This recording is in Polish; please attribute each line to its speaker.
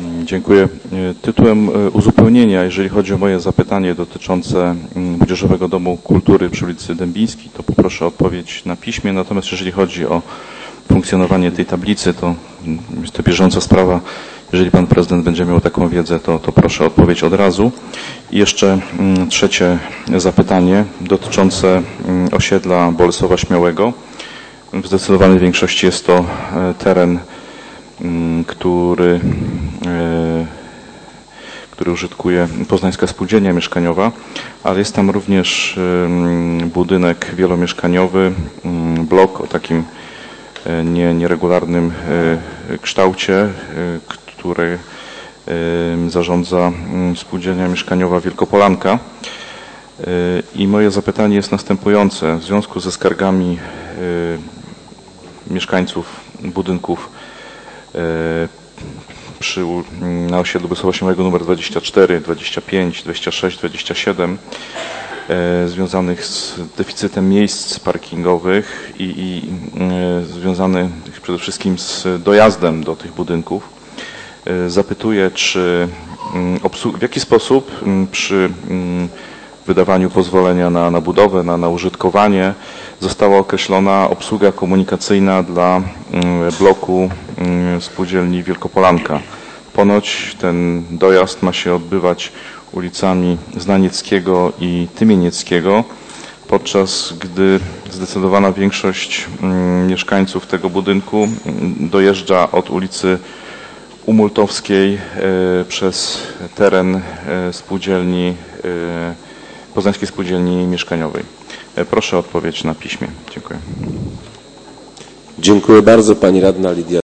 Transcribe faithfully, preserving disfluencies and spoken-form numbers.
Speaker 1: Dziękuję. Tytułem uzupełnienia, jeżeli chodzi o moje zapytanie dotyczące Młodzieżowego Domu Kultury przy ulicy Dębińskiej, to poproszę o odpowiedź na piśmie. Natomiast jeżeli chodzi o funkcjonowanie tej tablicy, to jest to bieżąca sprawa. Jeżeli Pan Prezydent będzie miał taką wiedzę, to, to proszę o odpowiedź od razu. I jeszcze trzecie zapytanie dotyczące osiedla Bolesława Śmiałego. W zdecydowanej większości jest to teren, który, który użytkuje Poznańska Spółdzielnia Mieszkaniowa, ale jest tam również budynek wielomieszkaniowy, blok o takim nie, nieregularnym kształcie, który zarządza Spółdzielnia Mieszkaniowa Wielkopolanka. I moje zapytanie jest następujące. W związku ze skargami mieszkańców budynków przy, na osiedlu Bolesława Śmiałego numer dwadzieścia cztery, dwadzieścia pięć, dwadzieścia sześć, dwadzieścia siedem e, związanych z deficytem miejsc parkingowych i, i e, związanych przede wszystkim z dojazdem do tych budynków. E, zapytuję, czy obsług, w jaki sposób m, przy m, wydawaniu pozwolenia na, na budowę, na, na użytkowanie została określona obsługa komunikacyjna dla bloku Spółdzielni Wielkopolanka. Ponoć ten dojazd ma się odbywać ulicami Znanieckiego i Tymienieckiego, podczas gdy zdecydowana większość mieszkańców tego budynku dojeżdża od ulicy Umultowskiej przez teren spółdzielni, Poznańskiej Spółdzielni Mieszkaniowej. Proszę o odpowiedź na piśmie. Dziękuję.
Speaker 2: Dziękuję bardzo. Pani radna Lidia